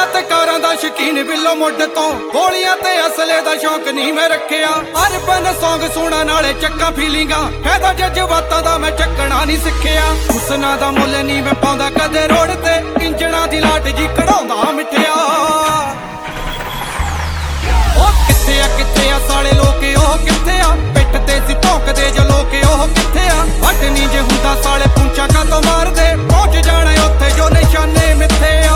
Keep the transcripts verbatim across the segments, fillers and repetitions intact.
ਗੱਡੀਆਂ ਤੇ ਕਾਰਾਂ ਦਾ ਸ਼ੌਕੀਨ ਬਿੱਲੋ ਮੁੱਢ ਤੋਂ, ਗੋਲੀਆਂ ਤੇ ਅਸਲੇ ਦਾ ਸ਼ੌਕ ਨਹੀਂ ਮੈਂ ਰੱਖਿਆ। ਅਰਬਨ ਸੌਂਗ ਸੁਣਾ ਨਾਲੇ ਚੱਕਾਂ ਫੀਲਿੰਗਾਂ, ਫਾਇਦਾ ਜਜ਼ਬਾਤਾਂ ਦਾ ਮੈਂ ਚੱਕਣਾ ਨਹੀਂ ਸਿੱਖਿਆ। ਹੁਸਨਾ ਦਾ ਮੁੱਲ ਨਹੀਂ ਮੈਂ ਪਾਉਂਦਾ ਕਦੇ ਰੋਡ ਤੇ, ਇੰਜਣਾ ਦੀ ਲਾਟ ਜੀ ਕਢਾਉਂਦਾ ਮਿੱਠਿਆ। ਉਹ ਕਿੱਥੇ ਆ ਕਿੱਥੇ ਆ ਸਾਲੇ ਲੋਕੇ ਉਹ ਕਿੱਥੇ ਆ, ਪਿੱਠ ਤੇ ਸੀ ਭੌਂਕਦੇ ਜੋ ਲੋਕੇ ਉਹ ਕਿੱਥੇ ਆ। ਵੱਟ ਨਹੀਂ ਜੇ ਹੁੰਦਾ ਸਾਲੇ ਪੁੰਚਾ ਕਾਤੋਂ ਮਾਰਦੇ, ਪਹੁੰਚ ਜਾਣਾ ਉੱਥੇ ਜੋ ਨਿਸ਼ਾਨੇ ਮਿੱਥੇ ਆ।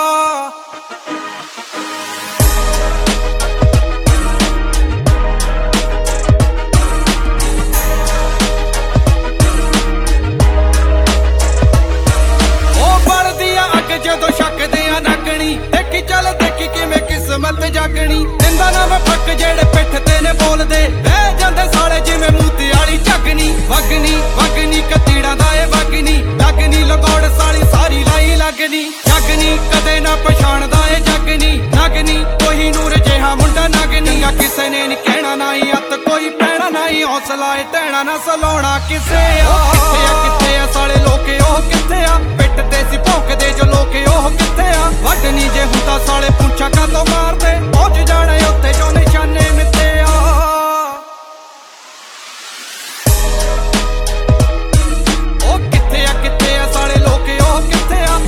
ਜਦੋਂ ਛੱਕਦੇ ਆ ਨੱਕਣੀ, ਦੇਖੀ ਚੱਲ ਦੇਖੀ ਕਿਵੇਂ ਕਿਸਮਤ ਜਾਗਣੀ। ਦਿੰਦਾ ਨਾ ਮੈਂ ਫੱਕ ਜਿਹੜੇ ਪਿੱਠ ਤੇ ਨੇ ਬੋਲਦੇ, ਬਹਿ ਜਾਂਦੇ ਸਾਲੇ ਜਿਵੇਂ ਮੂਤੀ ਵਾਲੀ ਝੱਗਣੀ। ਵਗਣੀ ਵਗਣੀ ਕਤੀੜਾਂ ਦਾ ਏ ਵਗਣੀ, ਲੱਗਣੀ ਲਗੌੜ ਸਾਲੀ ਸਾਰੀ ਲਾਈ ਲੱਗਣੀ। ਜਗਨੀ ਕਦੇ ਨਾ ਪਛਾਣਦਾ ਏ ਜਗਨੀ, ਨਗਨੀ ਕੋਈ ਨੂਰ ਜਿਹਾ ਮੁੰਡਾ ਨਗਨੀ। ਆ ਕਿਸੇ ਨੇ ਨੀ ਕਹਿਣਾ ਨਾ ਹੀ ਅੱਤ ਕੋਈ ਪੈਣਾ ਨਾ ਹੀ, ਹੌਸਲਾ ਏ ਟਹਿਣਾ ਨਾ ਸਲਾਉਣਾ ਕਿਸੇ ਆ। ਕਿੱਥੇ ਆ ਕਿੱਥੇ ਆ ਸਾਲੇ ਲੋਕੇ ਉਹ ਕਿੱਥੇ ਆ, ਪਿੱਠ ਤੇ ਸੀ ਭੌਂਕਦੇ ਜੋ ਲੋਕੇ ਉਹ ਕਿੱਥੇ ਆ। ਵੱਢ ਨੀ ਜੇ ਹੁੰਦਾ ਸਾਲੇ ਪੁੰਛਾਂ ਕਾਤੋਂ ਮਾਰਦੇ, ਪਹੁੰਚ ਜਾਣਾ ਉੱਥੇ ਜੋ ਨਿਸ਼ਾਨੇ ਮਿੱਥੇ ਆ। ਉਹ ਕਿੱਥੇ ਆ ਕਿੱਥੇ ਆ ਸਾਲੇ ਲੋਕੇ ਉਹ ਕਿੱਥੇ ਆ,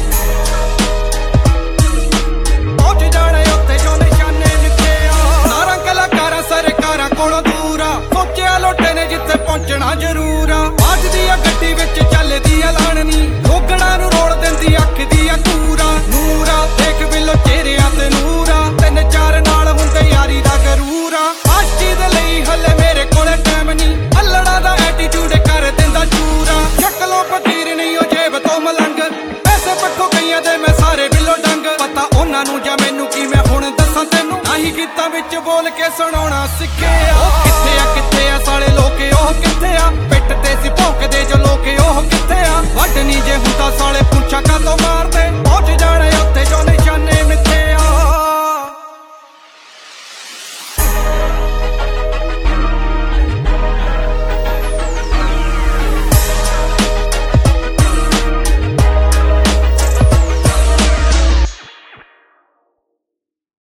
ਪਹੁੰਚ ਜਾਣਾ ਉੱਥੇ ਜੋ ਨਿਸ਼ਾਨੇ ਮਿੱਥੇ ਆ। ਸਾਰਾ ਕਲਾਕਾਰਾਂ ਸਰਕਾਰਾਂ ਕੋਲੋਂ ਦੂਰ ਆ, ਸੋਚਿਆ ਲੋਟੇ ਨੇ ਜਿੱਥੇ ਪਹੁੰਚਣਾ ਜ਼ਰੂਰ ਆ। ਅੱਜ ਦੀ ਆ ਗੱਡੀ ਵਿੱਚ ਚੱਲਦੀ ਆ ਲਾਣਨੀ, ਲੋਗੜਾਂ ਨੂੰ ਰੋਲ ਦਿੰਦੀ ਅੱਖ ਦੀ ਆ ਕੂਰਾ। ਨੂਰਾ ਦੇਖ ਬਿੱਲੋ ਚਿਹਰਿਆਂ ਤੇ ਨੂਰਾ, ਤਿੰਨ ਚਾਰ ਨਾਲ ਹੁੰਦੇ ਯਾਰੀ ਦਾ ਗਰੂਰਾ। ਆਸ਼ਕੀ ਦੇ ਲਈ ਹੱਲੇ ਮੇਰੇ ਕੋਲੇ ਟਾਈਮ ਨਹੀਂ, ਹੱਲੜਾ ਦਾ ਐਟੀਟਿਊਡ ਕਰ ਦਿੰਦਾ ਚੂਰਾ। ਸ਼ਕਲੋਂ ਫਕੀਰ ਨਹੀਂ ਉਹ ਜੇਬ ਤੋਂ ਮਲੰਗ, ਪੈਸੇ ਪੱਖੋਂ ਕਈਆਂ ਦੇ ਮੈਂ ਸਾਰੇ ਬਿੱਲੋ ਡੰਗ। ਪਤਾ ਉਹਨਾਂ ਨੂੰ ਜਾਂ ਮੈਨੂੰ ਕੀ ਮੈਂ ਹੁਣ ਦੱਸਾਂ ਤੈਨੂੰ, ਆਹੀ ਗੀਤਾਂ ਵਿੱਚ ਬੋਲ ਕੇ ਸੁਣਾਉਣਾ ਸਿੱਖਿਆ। ਉਹ ਕਿੱਥੇ ਆ ਕਿੱਥੇ ਆ ਸਾਲੇ ਲੋਕੇ ਉਹ ਕਿੱਥੇ ਆ, ਪਿੱਠ ਤੇ ਸੀ ਭੌਂਕਦੇ ਜੋ ਲੋਕੇ ਉਹ ਕਿੱਥੇ ਆ। ਵੱਢ ਨੀ ਜੇ ਹੁੰਦਾ ਸਾਲੇ